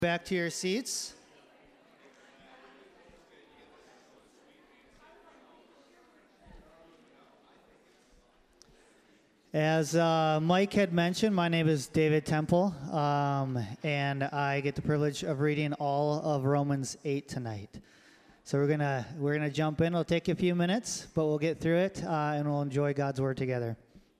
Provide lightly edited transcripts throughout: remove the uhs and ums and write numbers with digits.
Back to your seats. As Mike had mentioned, my name is David Temple, and I get the privilege of reading all of Romans 8 tonight. So we're gonna jump in. It'll take a few minutes, but we'll get through it, and we'll enjoy God's word together.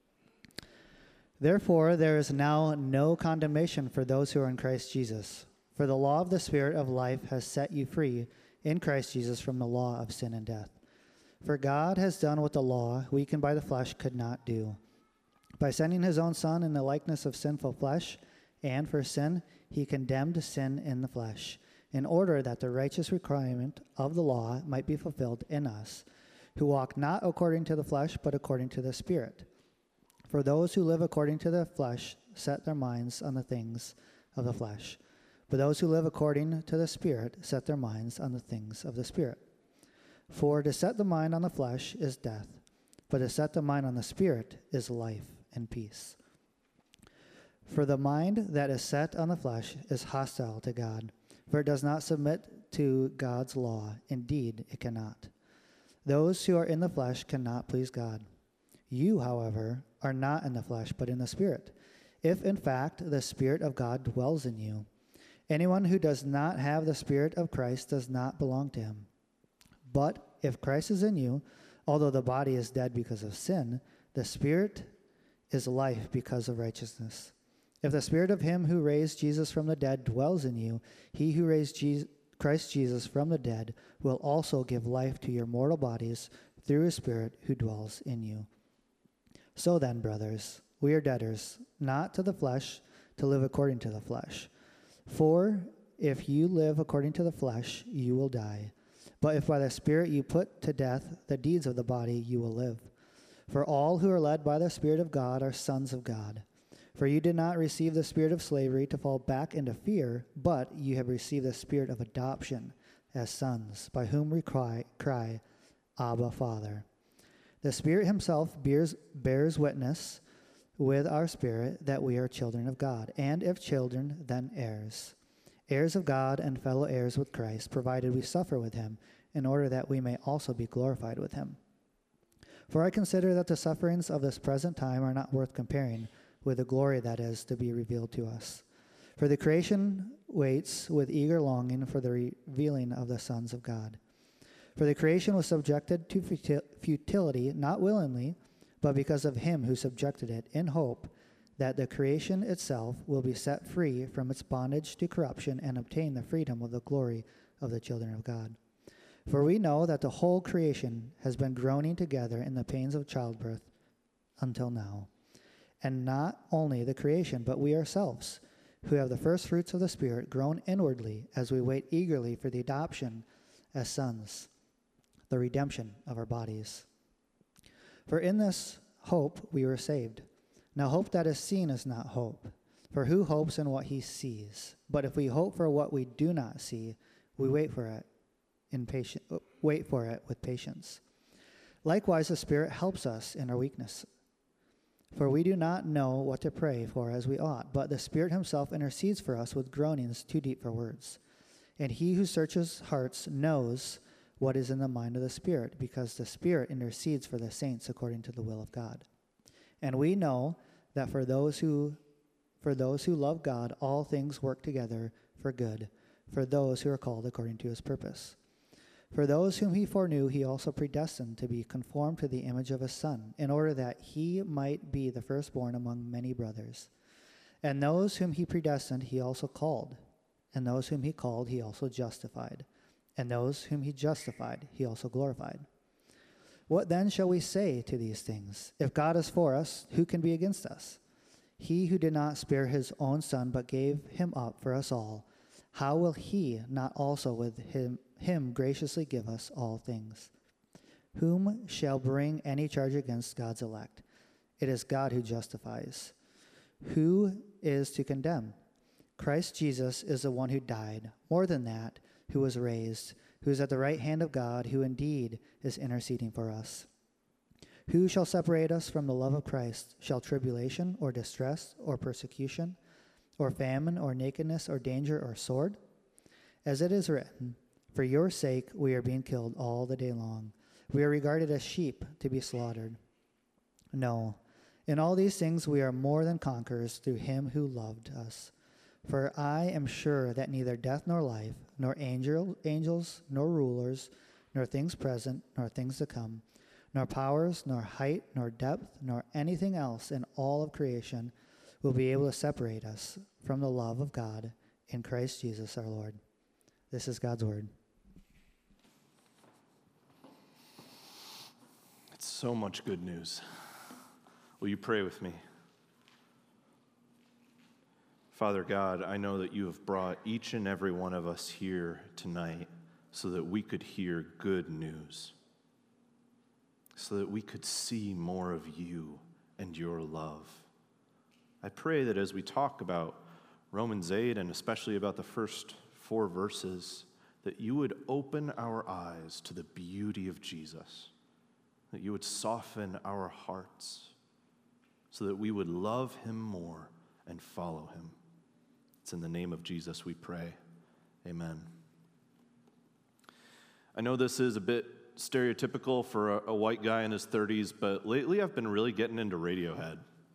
Therefore, there is now no condemnation for those who are in Christ Jesus. For the law of the Spirit of life has set you free in Christ Jesus from the law of sin and death. For God has done what the law, weakened by the flesh, could not do. By sending his own Son in the likeness of sinful flesh, and for sin, he condemned sin in the flesh, in order that the righteous requirement of the law might be fulfilled in us, who walk not according to the flesh, but according to the Spirit. For those who live according to the flesh set their minds on the things of the flesh, but those who live according to the Spirit set their minds on the things of the Spirit. For to set the mind on the flesh is death, but to set the mind on the Spirit is life and peace. For the mind that is set on the flesh is hostile to God, for it does not submit to God's law. Indeed, it cannot. Those who are in the flesh cannot please God. You, however, are not in the flesh, but in the Spirit, if in fact the Spirit of God dwells in you. Anyone who does not have the Spirit of Christ does not belong to him. But if Christ is in you, although the body is dead because of sin, the Spirit is life because of righteousness. If the Spirit of him who raised Jesus from the dead dwells in you, he who raised Christ Jesus from the dead will also give life to your mortal bodies through his Spirit who dwells in you. So then, brothers, we are debtors, not to the flesh, to live according to the flesh. For if you live according to the flesh, you will die. But if by the Spirit you put to death the deeds of the body, you will live. For all who are led by the Spirit of God are sons of God. For you did not receive the spirit of slavery to fall back into fear, but you have received the spirit of adoption as sons, by whom we cry, Abba, Father. The Spirit himself bears witness with our spirit that we are children of God, and if children, then heirs. Heirs of God and fellow heirs with Christ, provided we suffer with him, in order that we may also be glorified with him. For I consider that the sufferings of this present time are not worth comparing with the glory that is to be revealed to us. For the creation waits with eager longing for the revealing of the sons of God. For the creation was subjected to futility, not willingly, but because of him who subjected it, in hope that the creation itself will be set free from its bondage to corruption and obtain the freedom of the glory of the children of God. For we know that the whole creation has been groaning together in the pains of childbirth until now. And not only the creation, but we ourselves, who have the first fruits of the Spirit, groan inwardly as we wait eagerly for the adoption as sons, the redemption of our bodies. For in this hope we were saved. Now hope that is seen is not hope, for who hopes in what he sees? But if we hope for what we do not see, we wait for it with patience. Likewise, the Spirit helps us in our weakness. For we do not know what to pray for as we ought, but the Spirit himself intercedes for us with groanings too deep for words. And he who searches hearts knows what is in the mind of the Spirit, because the Spirit intercedes for the saints according to the will of God. And we know that for those who love God, all things work together for good, for those who are called according to his purpose. For those whom he foreknew, he also predestined to be conformed to the image of his Son, in order that he might be the firstborn among many brothers. And those whom he predestined, he also called. And those whom he called, he also justified. And those whom he justified, he also glorified. What then shall we say to these things? If God is for us, who can be against us? He who did not spare his own Son, but gave him up for us all, how will he not also with him graciously give us all things? Whom shall bring any charge against God's elect? It is God who justifies. Who is to condemn? Christ Jesus is the one who died, more than that, who was raised, who is at the right hand of God, who indeed is interceding for us. Who shall separate us from the love of Christ? Shall tribulation or distress or persecution or famine, or nakedness, or danger, or sword? As it is written, for your sake we are being killed all the day long. We are regarded as sheep to be slaughtered. No, in all these things we are more than conquerors through him who loved us. For I am sure that neither death nor life, nor angels, nor rulers, nor things present, nor things to come, nor powers, nor height, nor depth, nor anything else in all of creation will be able to separate us from the love of God in Christ Jesus our Lord. This is God's word. It's so much good news. Will you pray with me? Father God, I know that you have brought each and every one of us here tonight so that we could hear good news, so that we could see more of you and your love. I pray that as we talk about Romans 8 and especially about the first 4 verses, that you would open our eyes to the beauty of Jesus, that you would soften our hearts so that we would love him more and follow him. It's in the name of Jesus we pray. Amen. I know this is a bit stereotypical for a white guy in his 30s, but lately I've been really getting into Radiohead.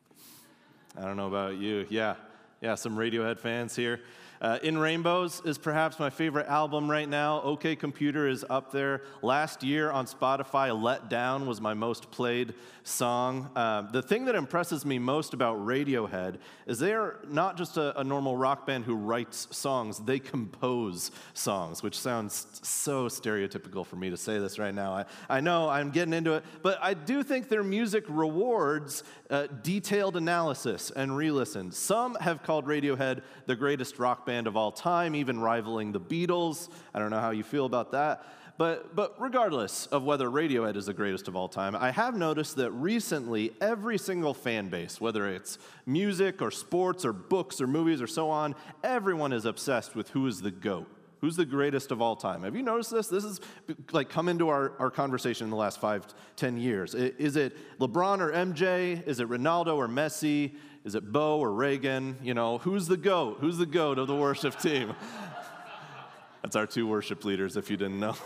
I don't know about you. Yeah, some Radiohead fans here. In Rainbows is perhaps my favorite album right now. OK Computer is up there. Last year on Spotify, Let Down was my most played song. The thing that impresses me most about Radiohead is they are not just a normal rock band who writes songs, they compose songs, which sounds so stereotypical for me to say this right now. I know I'm getting into it, but I do think their music rewards detailed analysis and re-listen. Some have called Radiohead the greatest rock band of all time, even rivaling the Beatles. I don't know how you feel about that. But regardless of whether Radiohead is the greatest of all time, I have noticed that recently every single fan base, whether it's music or sports or books or movies or so on, everyone is obsessed with who is the GOAT. Who's the greatest of all time? Have you noticed this? This has like come into our conversation in the last 5-10 years. Is it LeBron or MJ? Is it Ronaldo or Messi? Is it Bo or Reagan? You know, who's the GOAT? Who's the GOAT of the worship team? That's our 2 worship leaders, if you didn't know.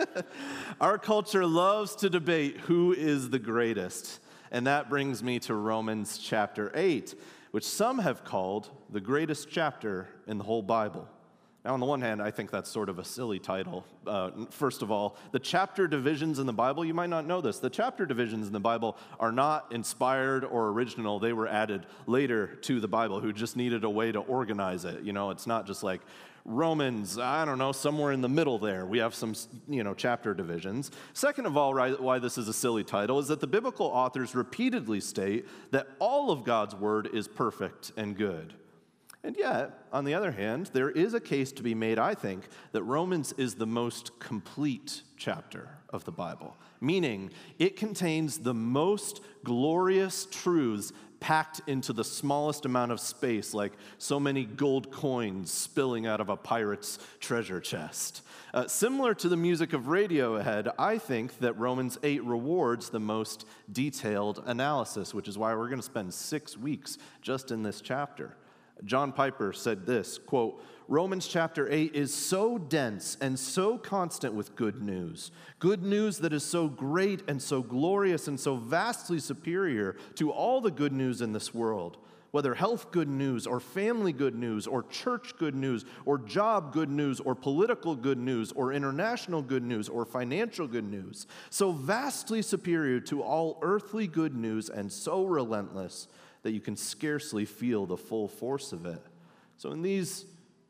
Our culture loves to debate who is the greatest. And that brings me to Romans chapter 8, which some have called the greatest chapter in the whole Bible. Now, on the one hand, I think that's sort of a silly title. First of all, the chapter divisions in the Bible, you might not know this, the chapter divisions in the Bible are not inspired or original. They were added later to the Bible, who just needed a way to organize it. You know, it's not just like Romans, I don't know, somewhere in the middle there. We have some, chapter divisions. Second of all, why this is a silly title is that the biblical authors repeatedly state that all of God's word is perfect and good. And yet, on the other hand, there is a case to be made, I think, that Romans is the most complete chapter of the Bible, meaning it contains the most glorious truths packed into the smallest amount of space, like so many gold coins spilling out of a pirate's treasure chest. Similar to the music of Radiohead, I think that Romans 8 rewards the most detailed analysis, which is why we're going to spend 6 weeks just in this chapter. John Piper said this, quote, Romans chapter 8 is so dense and so constant with good news that is so great and so glorious and so vastly superior to all the good news in this world, whether health good news or family good news or church good news or job good news or political good news or international good news or financial good news, so vastly superior to all earthly good news and so relentless that you can scarcely feel the full force of it. So in these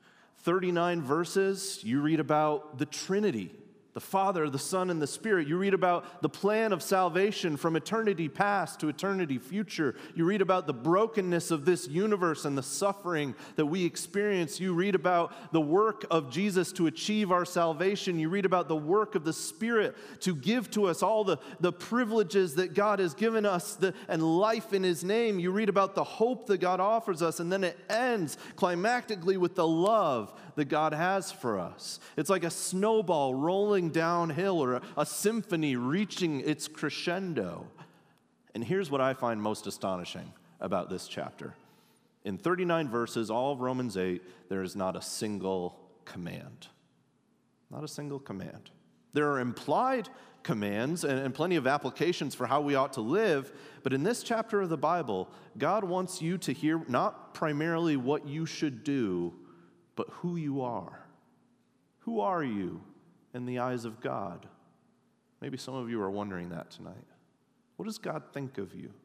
39 verses, you read about the Trinity, the Father, the Son, and the Spirit. You read about the plan of salvation from eternity past to eternity future. You read about the brokenness of this universe and the suffering that we experience. You read about the work of Jesus to achieve our salvation. You read about the work of the Spirit to give to us all the privileges that God has given us and life in His name. You read about the hope that God offers us, and then it ends climactically with the love that God has for us. It's like a snowball rolling downhill or a symphony reaching its crescendo. And here's what I find most astonishing about this chapter. In 39 verses, all of Romans 8, there is not a single command. Not a single command. There are implied commands and plenty of applications for how we ought to live, but in this chapter of the Bible, God wants you to hear not primarily what you should do, but who you are. Who are you in the eyes of God? Maybe some of you are wondering that tonight. What does God think of you?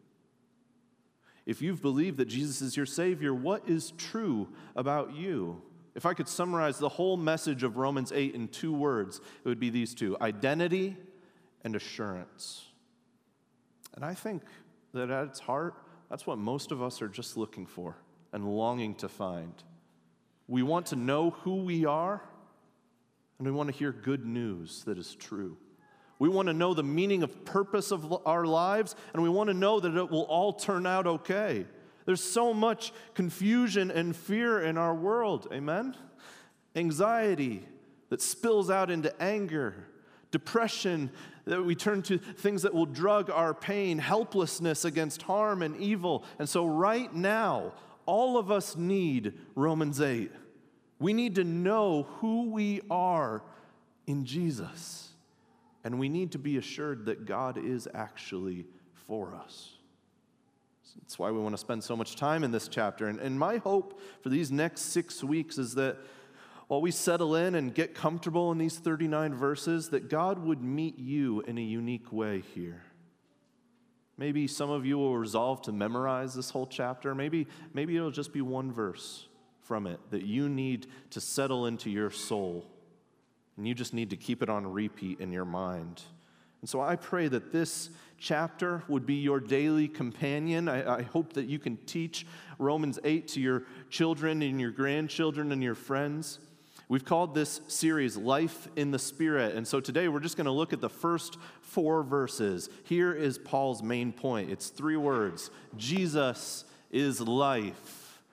If you've believed that Jesus is your Savior, what is true about you? If I could summarize the whole message of Romans 8 in 2 words, it would be these two: identity and assurance. And I think that at its heart, that's what most of us are just looking for and longing to find. We want to know who we are, and we want to hear good news that is true. We want to know the meaning of purpose of our lives, and we want to know that it will all turn out okay. There's so much confusion and fear in our world, amen? Anxiety that spills out into anger, depression that we turn to things that will drug our pain, helplessness against harm and evil. And so right now, all of us need Romans 8. We need to know who we are in Jesus. And we need to be assured that God is actually for us. That's why we want to spend so much time in this chapter. And my hope for these next 6 weeks is that while we settle in and get comfortable in these 39 verses, that God would meet you in a unique way here. Maybe some of you will resolve to memorize this whole chapter. Maybe it'll just be one verse from it that you need to settle into your soul. And you just need to keep it on repeat in your mind. And so I pray that this chapter would be your daily companion. I hope that you can teach Romans 8 to your children and your grandchildren and your friends. We've called this series Life in the Spirit. And so today we're just going to look at the first 4 verses. Here is Paul's main point. It's 3 words. Jesus is life.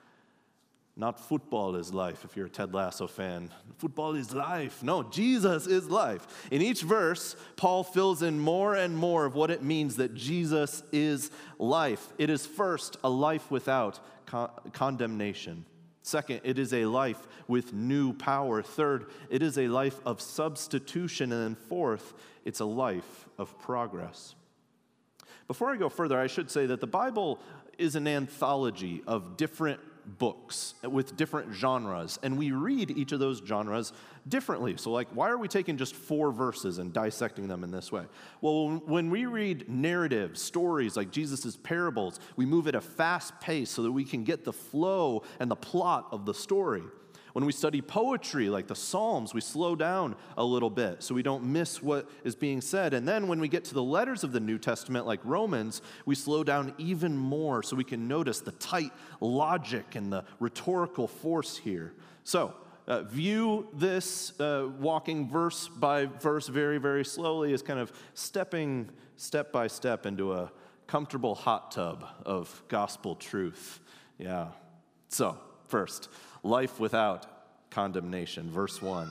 Not football is life, if you're a Ted Lasso fan. Football is life. No, Jesus is life. In each verse, Paul fills in more and more of what it means that Jesus is life. It is first a life without condemnation. Second, it is a life with new power. Third, it is a life of substitution. And then fourth, it's a life of progress. Before I go further, I should say that the Bible is an anthology of different books with different genres, and we read each of those genres differently. So why are we taking just 4 verses and dissecting them in this way? Well, when we read narrative stories like Jesus' parables, we move at a fast pace so that we can get the flow and the plot of the story. When we study poetry, like the Psalms, we slow down a little bit so we don't miss what is being said. And then when we get to the letters of the New Testament, like Romans, we slow down even more so we can notice the tight logic and the rhetorical force here. So, view this walking verse by verse very, very slowly as kind of stepping step by step into a comfortable hot tub of gospel truth. Yeah. So, first, life without condemnation. Verse 1.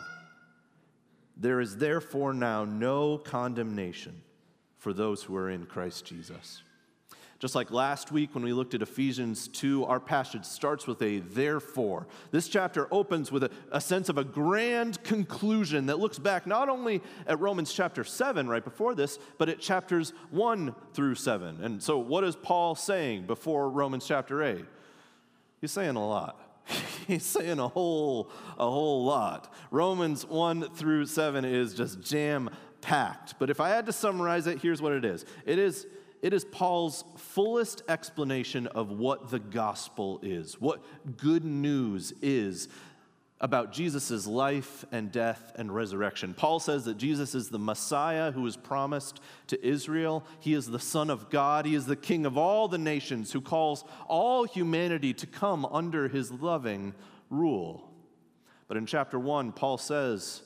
There is therefore now no condemnation for those who are in Christ Jesus. Just like last week when we looked at Ephesians 2, our passage starts with a therefore. This chapter opens with a sense of a grand conclusion that looks back not only at Romans chapter 7 right before this, but at chapters 1 through 7. And so what is Paul saying before Romans chapter 8? He's saying a lot. He's saying a whole lot. Romans 1 through 7 is just jam-packed. But if I had to summarize it, here's what it is. It is Paul's fullest explanation of what the gospel is, what good news is about Jesus' life and death and resurrection. Paul says that Jesus is the Messiah who was promised to Israel. He is the Son of God. He is the King of all the nations who calls all humanity to come under his loving rule. But in chapter 1, Paul says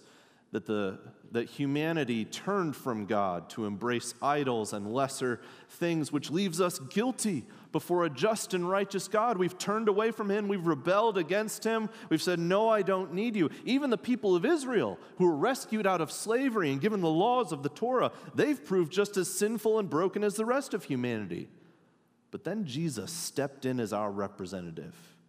that humanity turned from God to embrace idols and lesser things, which leaves us guilty before a just and righteous God. We've turned away from him. We've rebelled against him. We've said, no, I don't need you. Even the people of Israel, who were rescued out of slavery and given the laws of the Torah, they've proved just as sinful and broken as the rest of humanity. But then Jesus stepped in as our representative.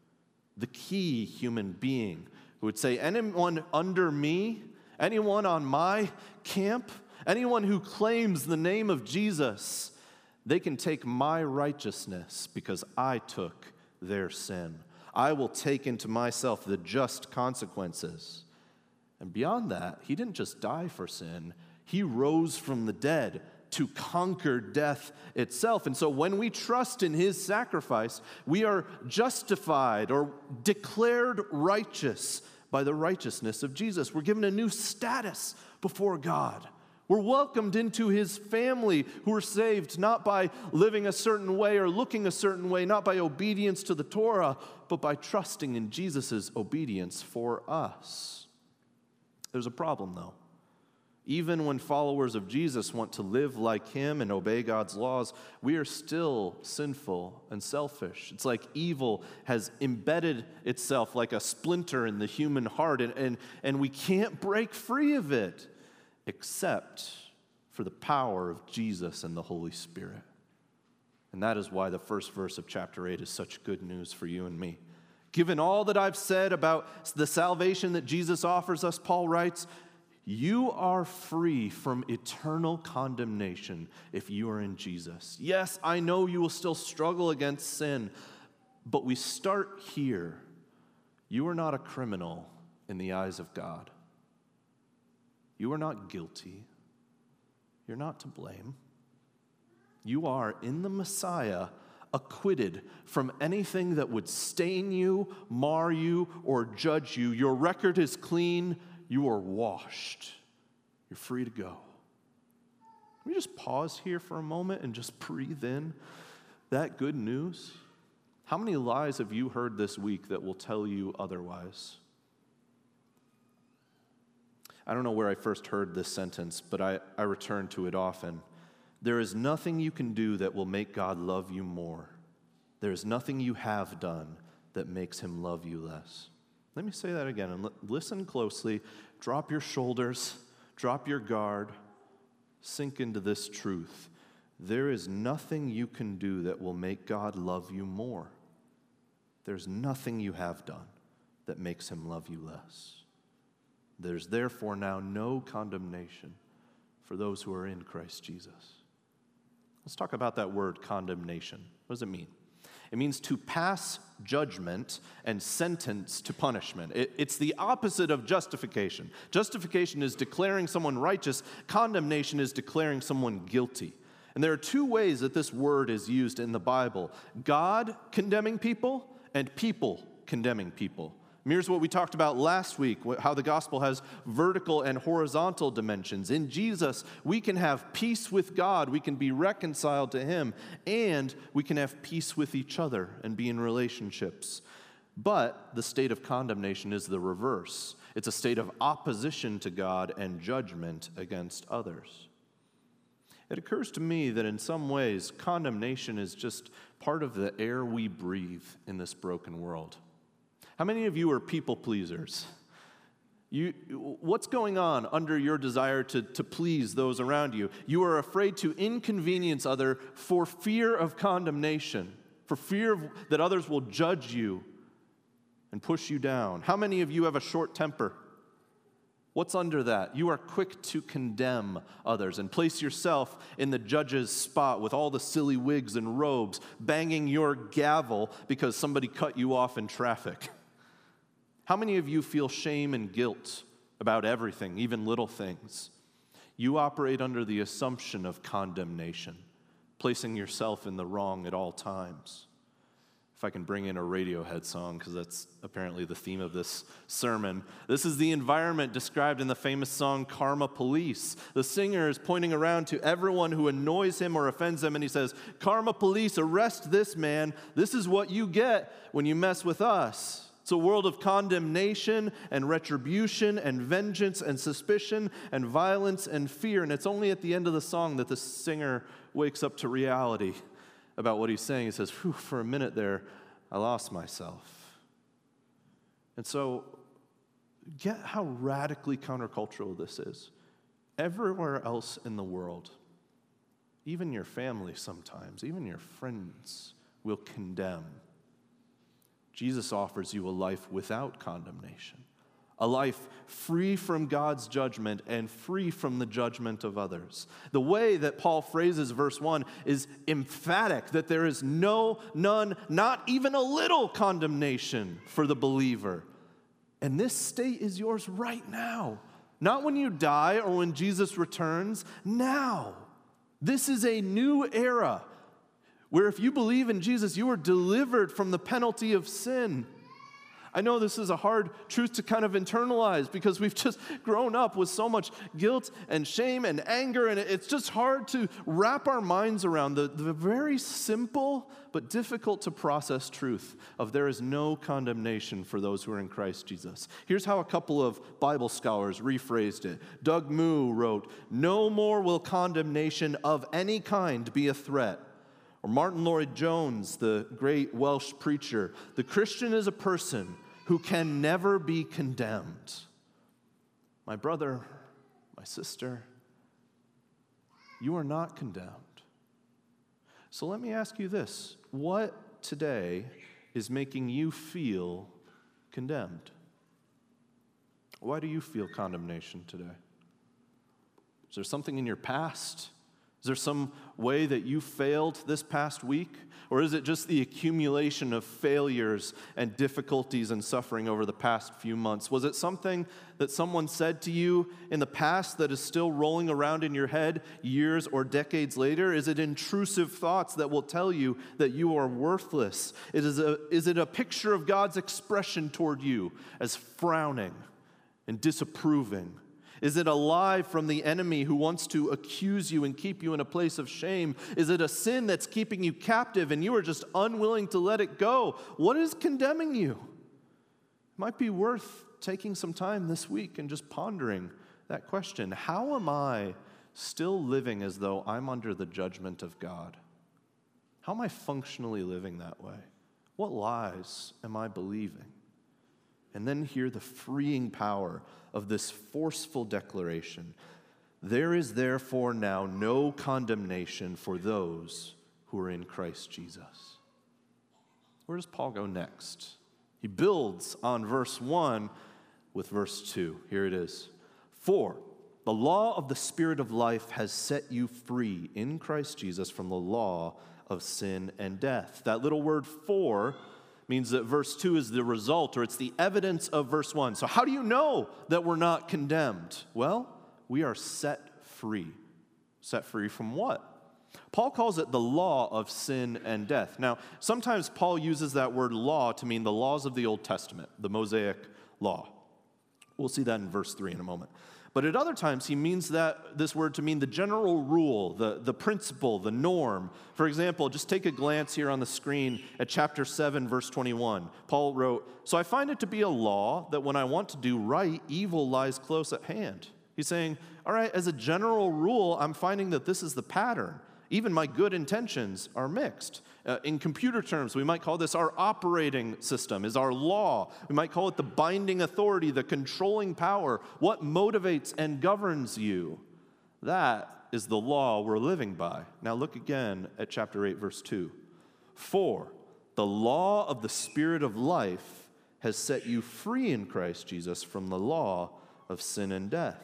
the key human being who would say, anyone under me, anyone on my camp, anyone who claims the name of Jesus, they can take my righteousness because I took their sin. I will take into myself the just consequences. And beyond that, he didn't just die for sin, he rose from the dead to conquer death itself. And so when we trust in his sacrifice, we are justified or declared righteous by the righteousness of Jesus. We're given a new status before God. We're welcomed into his family who are saved not by living a certain way or looking a certain way, not by obedience to the Torah, but by trusting in Jesus' obedience for us. There's a problem, though. Even when followers of Jesus want to live like him and obey God's laws, we are still sinful and selfish. It's like evil has embedded itself like a splinter in the human heart, and we can't break free of it except for the power of Jesus and the Holy Spirit. And that is why the first verse of chapter 8 is such good news for you and me. Given all that I've said about the salvation that Jesus offers us, Paul writes, you are free from eternal condemnation if you are in Jesus. Yes, I know you will still struggle against sin, but we start here. You are not a criminal in the eyes of God. You are not guilty. You're not to blame. You are, in the Messiah, acquitted from anything that would stain you, mar you, or judge you. Your record is clean. You are washed. You're free to go. Can we just pause here for a moment and just breathe in that good news? How many lies have you heard this week that will tell you otherwise? I don't know where I first heard this sentence, but I return to it often. There is nothing you can do that will make God love you more. There is nothing you have done that makes him love you less. Let me say that again, and listen closely. Drop your shoulders, drop your guard, sink into this truth. There is nothing you can do that will make God love you more. There's nothing you have done that makes him love you less. There's therefore now no condemnation for those who are in Christ Jesus. Let's talk about that word, condemnation. What does it mean? It means to pass judgment and sentence to punishment. It's the opposite of justification. Justification is declaring someone righteous. Condemnation is declaring someone guilty. And there are two ways that this word is used in the Bible: God condemning people and people condemning people. Here's what we talked about last week, how the gospel has vertical and horizontal dimensions. In Jesus, we can have peace with God, we can be reconciled to him, and we can have peace with each other and be in relationships. But the state of condemnation is the reverse. It's a state of opposition to God and judgment against others. It occurs to me that in some ways, condemnation is just part of the air we breathe in this broken world. How many of you are people pleasers? What's going on under your desire to please those around you? You are afraid to inconvenience others for fear of condemnation, for fear that others will judge you and push you down. How many of you have a short temper? What's under that? You are quick to condemn others and place yourself in the judge's spot with all the silly wigs and robes, banging your gavel because somebody cut you off in traffic. How many of you feel shame and guilt about everything, even little things? You operate under the assumption of condemnation, placing yourself in the wrong at all times. If I can bring in a Radiohead song, because that's apparently the theme of this sermon. This is the environment described in the famous song, Karma Police. The singer is pointing around to everyone who annoys him or offends him, and he says, "Karma Police, arrest this man. This is what you get when you mess with us." It's a world of condemnation and retribution and vengeance and suspicion and violence and fear. And it's only at the end of the song that the singer wakes up to reality about what he's saying. He says, "Whew, for a minute there, I lost myself." And so, get how radically countercultural this is. Everywhere else in the world, even your family sometimes, even your friends will condemn. Jesus offers you a life without condemnation, a life free from God's judgment and free from the judgment of others. The way that Paul phrases verse 1 is emphatic that there is none, not even a little condemnation for the believer. And this state is yours right now. Not when you die or when Jesus returns, now. This is a new era where if you believe in Jesus, you are delivered from the penalty of sin. I know this is a hard truth to kind of internalize because we've just grown up with so much guilt and shame and anger, and it's just hard to wrap our minds around the very simple but difficult to process truth of there is no condemnation for those who are in Christ Jesus. Here's how a couple of Bible scholars rephrased it. Doug Moo wrote, "No more will condemnation of any kind be a threat." Or Martin Lloyd-Jones, the great Welsh preacher, "The Christian is a person who can never be condemned." My brother, my sister, you are not condemned. So let me ask you this. What today is making you feel condemned? Why do you feel condemnation today? Is there something in your past? Is there some way that you failed this past week? Or is it just the accumulation of failures and difficulties and suffering over the past few months? Was it something that someone said to you in the past that is still rolling around in your head years or decades later? Is it intrusive thoughts that will tell you that you are worthless? Is it a picture of God's expression toward you as frowning and disapproving? Is it a lie from the enemy who wants to accuse you and keep you in a place of shame? Is it a sin that's keeping you captive and you are just unwilling to let it go? What is condemning you? It might be worth taking some time this week and just pondering that question. How am I still living as though I'm under the judgment of God? How am I functionally living that way? What lies am I believing? And then hear the freeing power of this forceful declaration. There is therefore now no condemnation for those who are in Christ Jesus. Where does Paul go next? He builds on verse 1 with verse 2. Here it is. For the law of the Spirit of life has set you free in Christ Jesus from the law of sin and death. That little word for means that verse 2 is the result, or it's the evidence of verse 1. So how do you know that we're not condemned? Well, we are set free. Set free from what? Paul calls it the law of sin and death. Now, sometimes Paul uses that word law to mean the laws of the Old Testament, the Mosaic law. We'll see that in verse 3 in a moment. But at other times, he means this word to mean the general rule, the principle, the norm. For example, just take a glance here on the screen at chapter 7, verse 21. Paul wrote, "So I find it to be a law that when I want to do right, evil lies close at hand." He's saying, all right, as a general rule, I'm finding that this is the pattern. Even my good intentions are mixed. In computer terms, we might call this our operating system, is our law. We might call it the binding authority, the controlling power, what motivates and governs you. That is the law we're living by. Now look again at chapter 8, verse 2. For the law of the Spirit of life has set you free in Christ Jesus from the law of sin and death.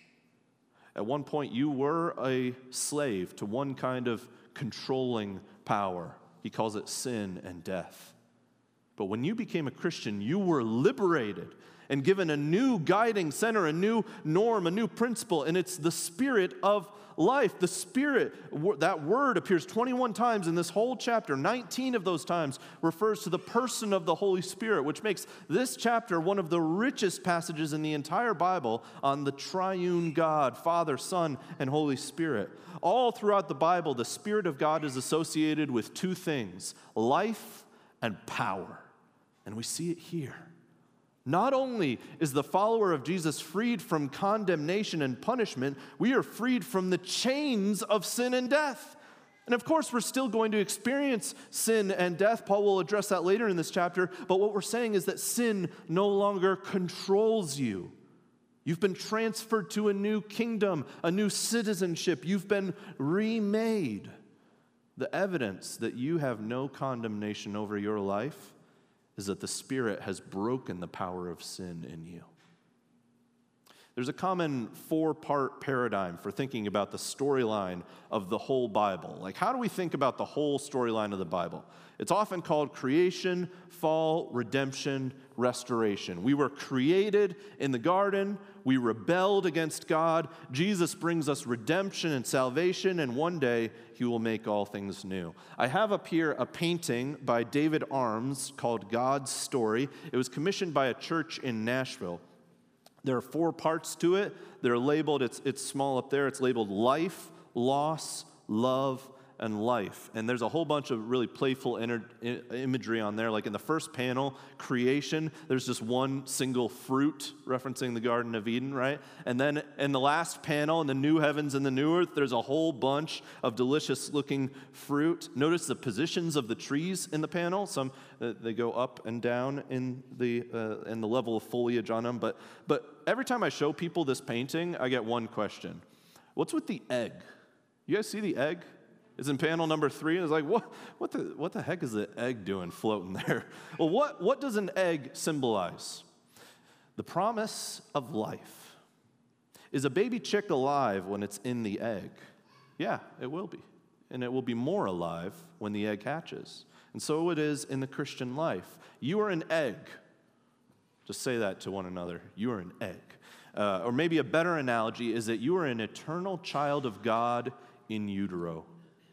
At one point, you were a slave to one kind of controlling power. He calls it sin and death. But when you became a Christian, you were liberated and given a new guiding center, a new norm, a new principle, and it's the Spirit of life. The Spirit, that word appears 21 times in this whole chapter. 19 of those times refers to the person of the Holy Spirit, which makes this chapter one of the richest passages in the entire Bible on the triune God, Father, Son, and Holy Spirit. All throughout the Bible, the Spirit of God is associated with two things, life and power. And we see it here. Not only is the follower of Jesus freed from condemnation and punishment, we are freed from the chains of sin and death. And of course, we're still going to experience sin and death. Paul will address that later in this chapter. But what we're saying is that sin no longer controls you. You've been transferred to a new kingdom, a new citizenship. You've been remade. The evidence that you have no condemnation over your life is that the Spirit has broken the power of sin in you. There's a common 4-part paradigm for thinking about the storyline of the whole Bible. Like, how do we think about the whole storyline of the Bible? It's often called creation, fall, redemption, restoration. We were created in the garden. We rebelled against God. Jesus brings us redemption and salvation, and one day he will make all things new. I have up here a painting by David Arms called God's Story. It was commissioned by a church in Nashville. There are 4 parts to it. They're labeled, it's small up there, it's labeled life, loss, love, and life. And there's a whole bunch of really playful imagery on there. Like in the first panel, creation, there's just one single fruit referencing the Garden of Eden, right? And then in the last panel, in the new heavens and the new earth, there's a whole bunch of delicious looking fruit. Notice the positions of the trees in the panel. Some, they go up and down in the level of foliage on them. But every time I show people this painting, I get one question. What's with the egg? You guys see the egg? It's in panel number 3. It's like, what the heck is the egg doing floating there? Well, what does an egg symbolize? The promise of life. Is a baby chick alive when it's in the egg? Yeah, it will be. And it will be more alive when the egg hatches. And so it is in the Christian life. You are an egg. Just say that to one another. You are an egg. Or maybe a better analogy is that you are an eternal child of God in utero.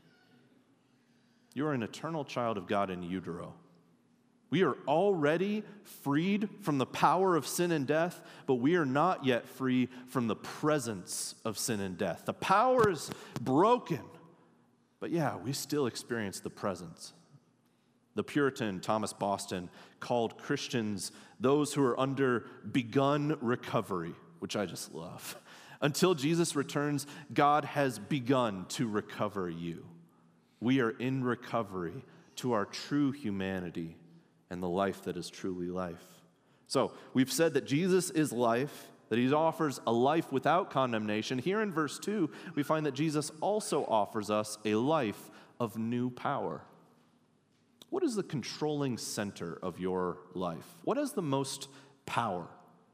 You are an eternal child of God in utero. We are already freed from the power of sin and death, but we are not yet free from the presence of sin and death. The power is broken, but yeah, we still experience the presence. The Puritan Thomas Boston called Christians those who are under begun recovery, which I just love. Until Jesus returns, God has begun to recover you. We are in recovery to our true humanity and the life that is truly life. So we've said that Jesus is life, that he offers a life without condemnation. Here in verse 2, we find that Jesus also offers us a life of new power. What is the controlling center of your life? What has the most power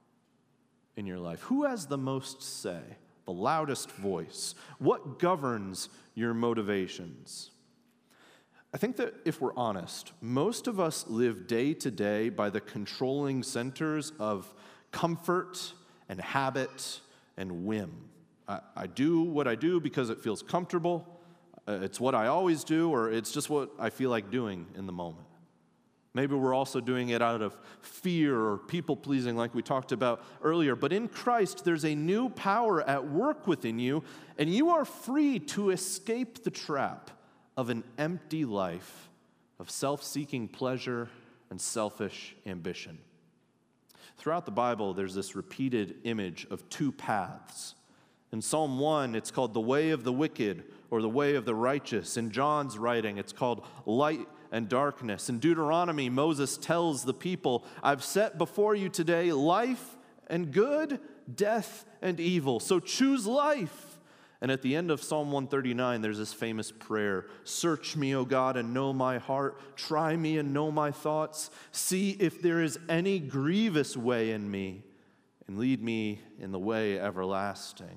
in your life? Who has the most say, the loudest voice? What governs your motivations? I think that if we're honest, most of us live day to day by the controlling centers of comfort and habit and whim. I do what I do because it feels comfortable. It's what I always do, or it's just what I feel like doing in the moment. Maybe we're also doing it out of fear or people-pleasing like we talked about earlier. But in Christ, there's a new power at work within you, and you are free to escape the trap of an empty life of self-seeking pleasure and selfish ambition. Throughout the Bible, there's this repeated image of 2 paths. In Psalm 1, it's called the way of the wicked or the way of the righteous. In John's writing, it's called light and darkness. In Deuteronomy, Moses tells the people, I've set before you today life and good, death and evil. So choose life. And at the end of Psalm 139, there's this famous prayer, search me, O God, and know my heart. Try me and know my thoughts. See if there is any grievous way in me, and lead me in the way everlasting.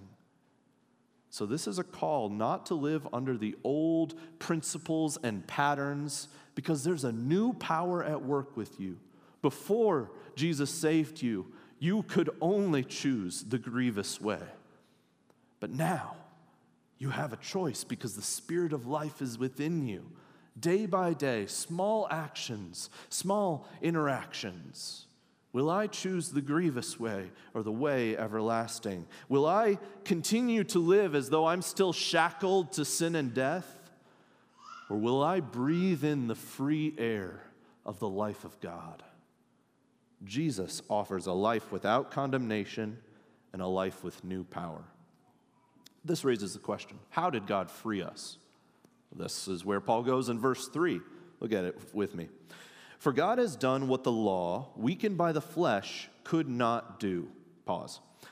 So this is a call not to live under the old principles and patterns, because there's a new power at work with you. Before Jesus saved you, you could only choose the grievous way. But now, you have a choice because the Spirit of life is within you. Day by day, small actions, small interactions. Will I choose the grievous way or the way everlasting? Will I continue to live as though I'm still shackled to sin and death? Or will I breathe in the free air of the life of God? Jesus offers a life without condemnation and a life with new power. This raises the question, how did God free us? This is where Paul goes in verse 3. Look at it with me. For God has done what the law, weakened by the flesh, could not do. Pause.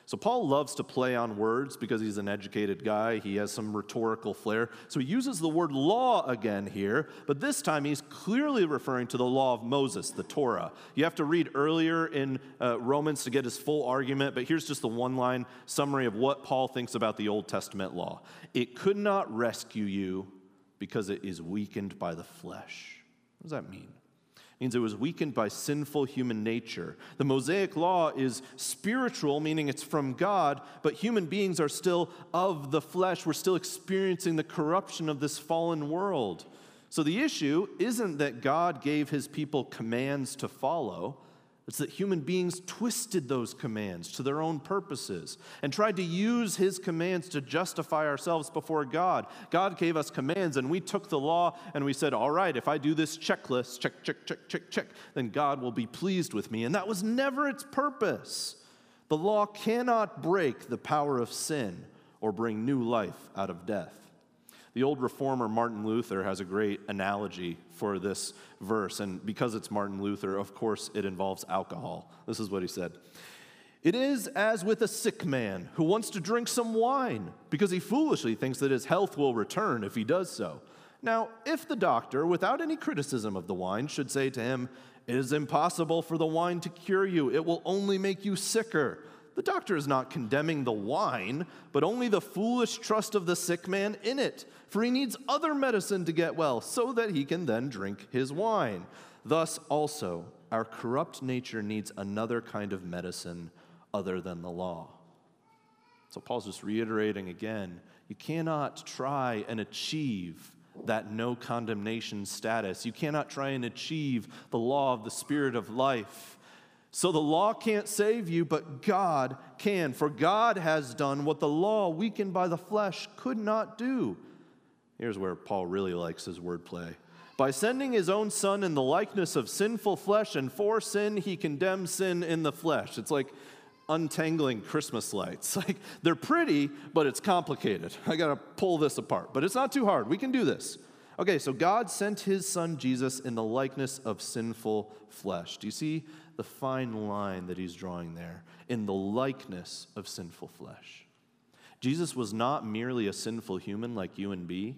So Paul loves to play on words because he's an educated guy. He has some rhetorical flair. So he uses the word law again here, but this time he's clearly referring to the law of Moses, the Torah. You have to read earlier in Romans to get his full argument, but here's just the one-line summary of what Paul thinks about the Old Testament law. It could not rescue you because it is weakened by the flesh. What does that mean? Means it was weakened by sinful human nature. The Mosaic law is spiritual, meaning it's from God, but human beings are still of the flesh. We're still experiencing the corruption of this fallen world. So the issue isn't that God gave his people commands to follow. It's that human beings twisted those commands to their own purposes and tried to use his commands to justify ourselves before God. God gave us commands, and we took the law and we said, all right, if I do this checklist, check, then God will be pleased with me. And that was never its purpose. The law cannot break the power of sin or bring new life out of death. The old reformer Martin Luther has a great analogy for this verse, and because it's Martin Luther, of course, it involves alcohol. This is what he said. It is as with a sick man who wants to drink some wine because he foolishly thinks that his health will return if he does so. Now, if the doctor, without any criticism of the wine, should say to him, "It is impossible for the wine to cure you, it will only make you sicker," the doctor is not condemning the wine, but only the foolish trust of the sick man in it, for he needs other medicine to get well, so that he can then drink his wine. Thus also, our corrupt nature needs another kind of medicine other than the law. So Paul's just reiterating again, you cannot try and achieve that no condemnation status. You cannot try and achieve the law of the Spirit of life. So the law can't save you, but God can. For God has done what the law, weakened by the flesh, could not do. Here's where Paul really likes his wordplay. By sending his own Son in the likeness of sinful flesh, and for sin, he condemned sin in the flesh. It's like untangling Christmas lights. Like, they're pretty, but it's complicated. I got to pull this apart. But it's not too hard. We can do this. Okay, so God sent his Son Jesus in the likeness of sinful flesh. Do you see the fine line that he's drawing there? In the likeness of sinful flesh. Jesus was not merely a sinful human like you and me,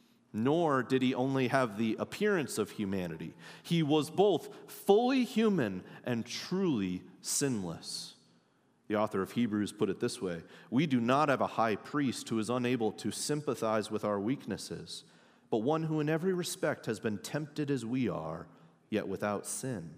nor did he only have the appearance of humanity. He was both fully human and truly sinless. The author of Hebrews put it this way: we do not have a high priest who is unable to sympathize with our weaknesses, but one who in every respect has been tempted as we are, yet without sin.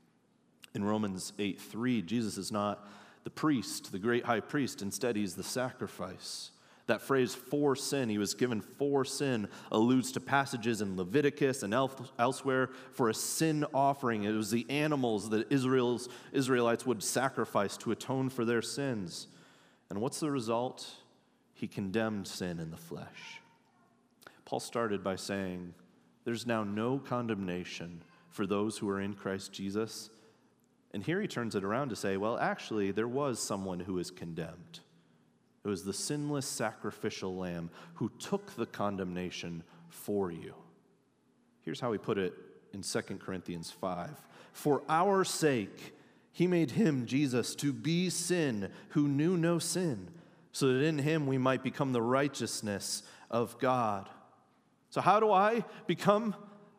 In Romans 8:3, Jesus is not the priest, the great high priest. Instead, he's the sacrifice. That phrase, for sin, he was given for sin, alludes to passages in Leviticus and elsewhere for a sin offering. It was the animals that Israelites would sacrifice to atone for their sins. And what's the result? He condemned sin in the flesh. Paul started by saying, there's now no condemnation for those who are in Christ Jesus. And here he turns it around to say, well, actually, there was someone who was condemned. It was the sinless sacrificial lamb who took the condemnation for you. Here's how he put it in 2 Corinthians 5. For our sake, he made him, Jesus, to be sin who knew no sin, so that in him we might become the righteousness of God. So how do I become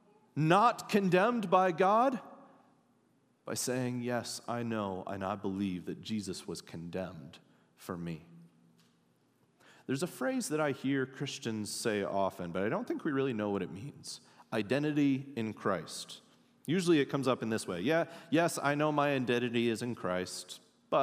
not condemned by God? By saying, yes, I know and I believe that Jesus was condemned for me. There's a phrase that I hear Christians say often, but I don't think we really know what it means. Identity in Christ. Usually it comes up in this way. Yes, I know my identity is in Christ, but ...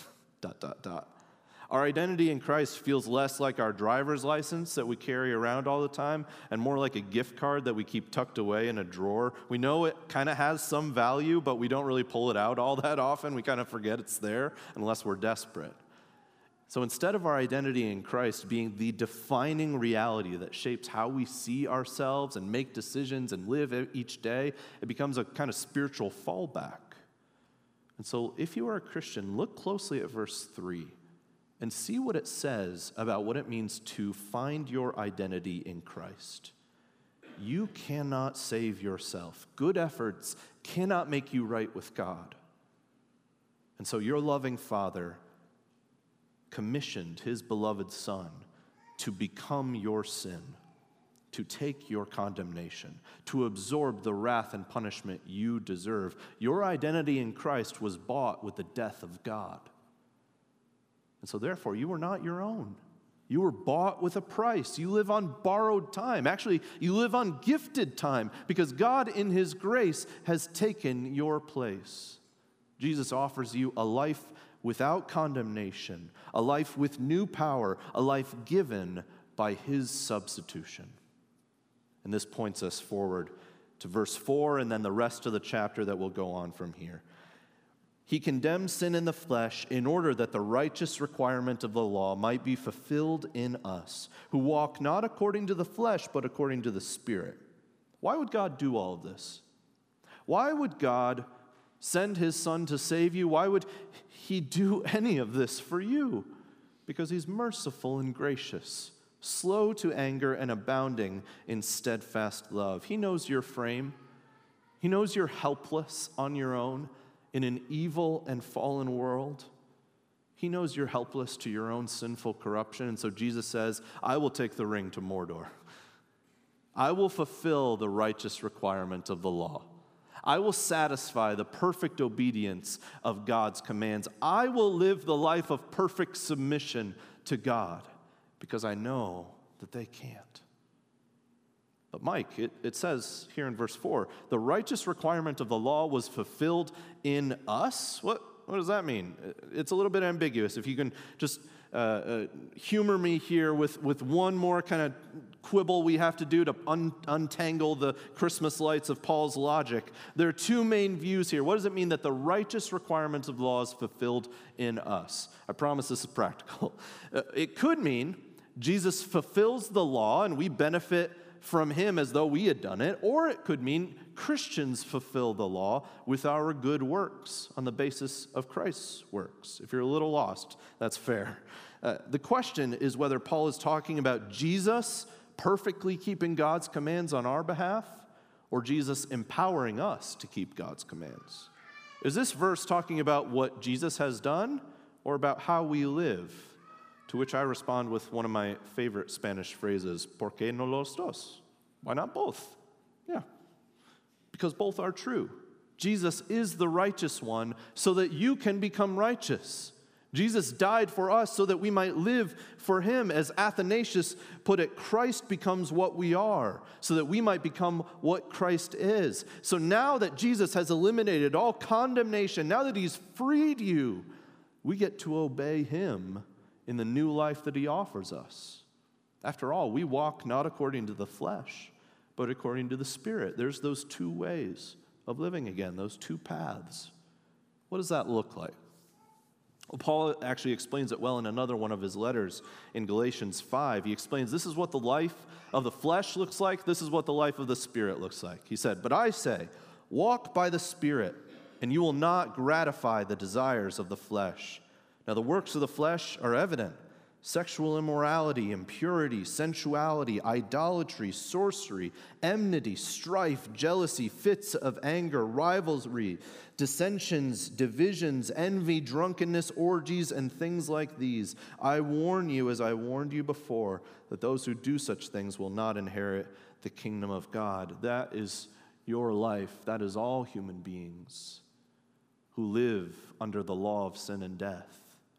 Our identity in Christ feels less like our driver's license that we carry around all the time and more like a gift card that we keep tucked away in a drawer. We know it kind of has some value, but we don't really pull it out all that often. We kind of forget it's there unless we're desperate. So instead of our identity in Christ being the defining reality that shapes how we see ourselves and make decisions and live each day, it becomes a kind of spiritual fallback. And so if you are a Christian, look closely at verse 3 and see what it says about what it means to find your identity in Christ. You cannot save yourself. Good efforts cannot make you right with God. And so your loving Father commissioned his beloved Son to become your sin, to take your condemnation, to absorb the wrath and punishment you deserve. Your identity in Christ was bought with the death of God. And so therefore, you are not your own. You were bought with a price. You live on borrowed time. Actually, you live on gifted time because God in his grace has taken your place. Jesus offers you a life without condemnation, a life with new power, a life given by his substitution. And this points us forward to verse 4 and then the rest of the chapter that will go on from here. He condemned sin in the flesh in order that the righteous requirement of the law might be fulfilled in us, who walk not according to the flesh, but according to the Spirit. Why would God do all of this? Why would God send his Son to save you? Why would he do any of this for you? Because he's merciful and gracious, slow to anger and abounding in steadfast love. He knows your frame. He knows you're helpless on your own in an evil and fallen world. He knows you're helpless to your own sinful corruption. And so Jesus says, I will take the ring to Mordor. I will fulfill the righteous requirement of the law. I will satisfy the perfect obedience of God's commands. I will live the life of perfect submission to God because I know that they can't. But Mike, it says here in verse 4, the righteous requirement of the law was fulfilled in us? What does that mean? It's a little bit ambiguous. If you can just humor me here with one more kind of quibble we have to do to untangle the Christmas lights of Paul's logic. There are two main views here. What does it mean that the righteous requirements of law is fulfilled in us? I promise this is practical. It could mean Jesus fulfills the law and we benefit from him as though we had done it, or it could mean Christians fulfill the law with our good works on the basis of Christ's works. If you're a little lost, that's fair. The question is whether Paul is talking about Jesus perfectly keeping God's commands on our behalf, or Jesus empowering us to keep God's commands. Is this verse talking about what Jesus has done, or about how we live? To which I respond with one of my favorite Spanish phrases, ¿Por qué no los dos? Why not both? Yeah, because both are true. Jesus is the righteous one so that you can become righteous. Jesus died for us so that we might live for him. As Athanasius put it, Christ becomes what we are so that we might become what Christ is. So now that Jesus has eliminated all condemnation, now that he's freed you, we get to obey him in the new life that he offers us. After all, we walk not according to the flesh, but according to the Spirit. There's those two ways of living again, those two paths. What does that look like? Well, Paul actually explains it well in another one of his letters in Galatians 5. He explains this is what the life of the flesh looks like, this is what the life of the Spirit looks like. He said, "But I say, walk by the Spirit, and you will not gratify the desires of the flesh. Now the works of the flesh are evident: sexual immorality, impurity, sensuality, idolatry, sorcery, enmity, strife, jealousy, fits of anger, rivalry, dissensions, divisions, envy, drunkenness, orgies, and things like these. I warn you, as I warned you before, that those who do such things will not inherit the kingdom of God." That is your life. That is all human beings who live under the law of sin and death.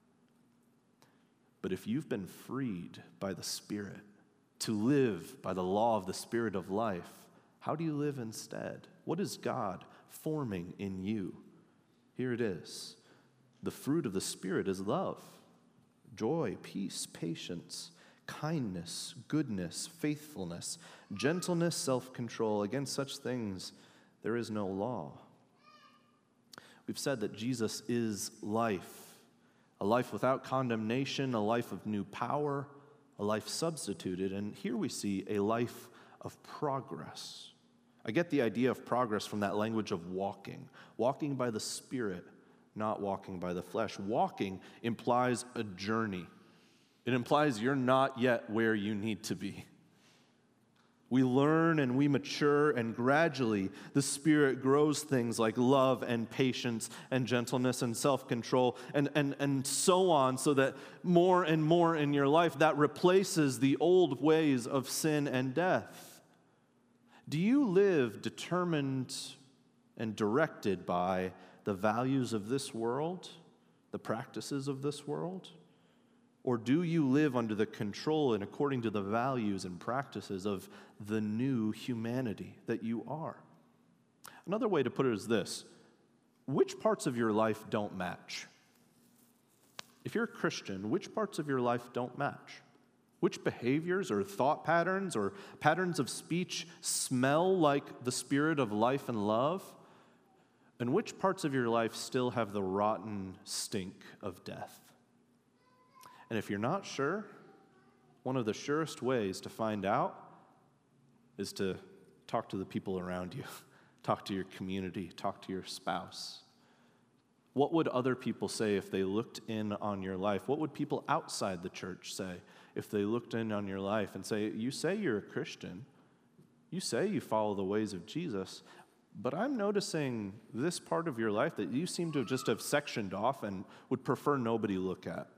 But if you've been freed by the Spirit to live by the law of the Spirit of life, how do you live instead? What is God forming in you? Here it is. The fruit of the Spirit is love, joy, peace, patience, kindness, goodness, faithfulness, gentleness, self-control. Against such things there is no law. We've said that Jesus is life. A life without condemnation, a life of new power, a life substituted. And here we see a life of progress. I get the idea of progress from that language of walking. Walking by the Spirit, not walking by the flesh. Walking implies a journey. It implies you're not yet where you need to be. We learn and we mature, and gradually the Spirit grows things like love and patience and gentleness and self-control and so on, so that more and more in your life that replaces the old ways of sin and death. Do you live determined and directed by the values of this world, the practices of this world? Or do you live under the control and according to the values and practices of the new humanity that you are? Another way to put it is this: which parts of your life don't match? If you're a Christian, which parts of your life don't match? Which behaviors or thought patterns or patterns of speech smell like the spirit of life and love? And which parts of your life still have the rotten stink of death? And if you're not sure, one of the surest ways to find out is to talk to the people around you, talk to your community, talk to your spouse. What would other people say if they looked in on your life? What would people outside the church say if they looked in on your life and say, you say you're a Christian, you say you follow the ways of Jesus, but I'm noticing this part of your life that you seem to just have sectioned off and would prefer nobody look at.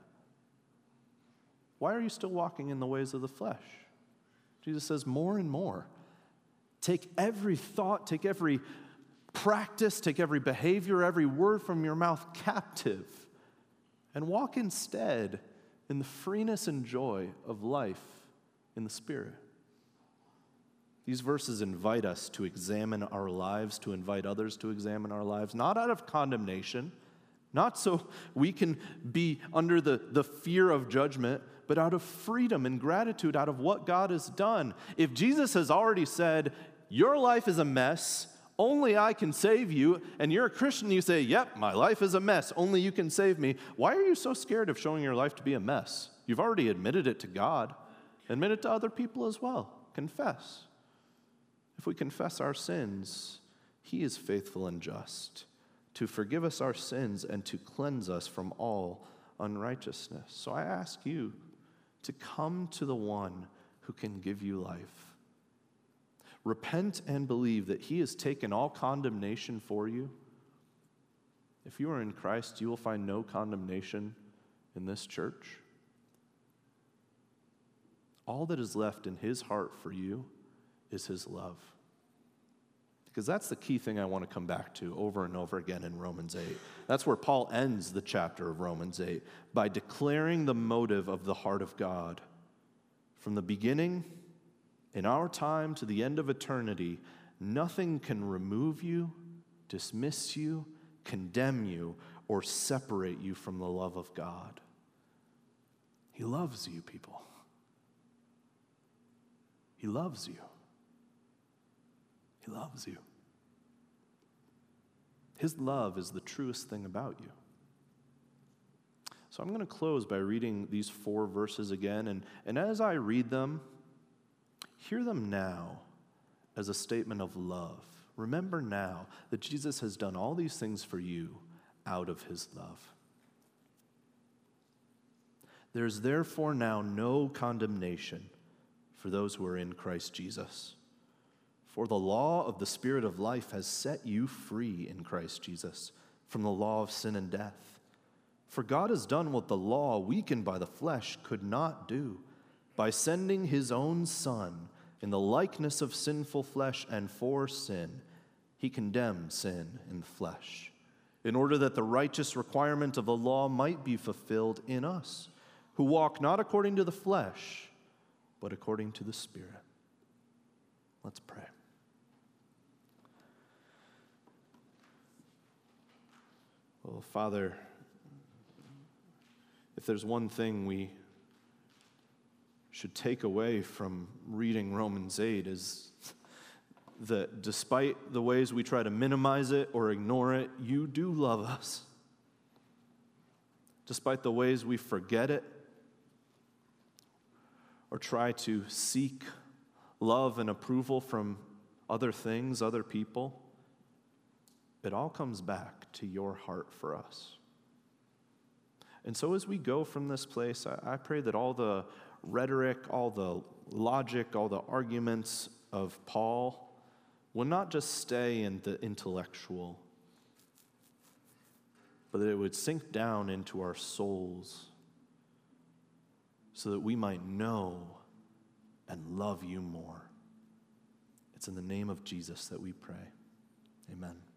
Why are you still walking in the ways of the flesh? Jesus says more and more. Take every thought, take every practice, take every behavior, every word from your mouth captive, and walk instead in the freeness and joy of life in the Spirit. These verses invite us to examine our lives, to invite others to examine our lives, not out of condemnation, not so we can be under the fear of judgment, but out of freedom and gratitude, out of what God has done. If Jesus has already said, your life is a mess, only I can save you, and you're a Christian, you say, yep, my life is a mess, only you can save me, why are you so scared of showing your life to be a mess? You've already admitted it to God. Admit it to other people as well. Confess. If we confess our sins, He is faithful and just to forgive us our sins and to cleanse us from all unrighteousness. So I ask you to come to the one who can give you life. Repent and believe that He has taken all condemnation for you. If you are in Christ, you will find no condemnation in this church. All that is left in His heart for you is His love. Because that's the key thing I want to come back to over and over again in Romans 8. That's where Paul ends the chapter of Romans 8, by declaring the motive of the heart of God. From the beginning, in our time, to the end of eternity, nothing can remove you, dismiss you, condemn you, or separate you from the love of God. He loves you, people. He loves you. He loves you. His love is the truest thing about you. So I'm going to close by reading these 4 verses again, and as I read them, hear them now as a statement of love. Remember now that Jesus has done all these things for you out of His love. There is therefore now no condemnation for those who are in Christ Jesus. For the law of the Spirit of life has set you free in Christ Jesus from the law of sin and death. For God has done what the law, weakened by the flesh, could not do, by sending His own Son in the likeness of sinful flesh, and for sin, He condemned sin in the flesh, in order that the righteous requirement of the law might be fulfilled in us, who walk not according to the flesh, but according to the Spirit. Let's pray. Well, Father, if there's one thing we should take away from reading Romans 8 is that despite the ways we try to minimize it or ignore it, you do love us. Despite the ways we forget it or try to seek love and approval from other things, other people, it all comes back to your heart for us. And so as we go from this place, I pray that all the rhetoric, all the logic, all the arguments of Paul would not just stay in the intellectual, but that it would sink down into our souls so that we might know and love you more. It's in the name of Jesus that we pray. Amen.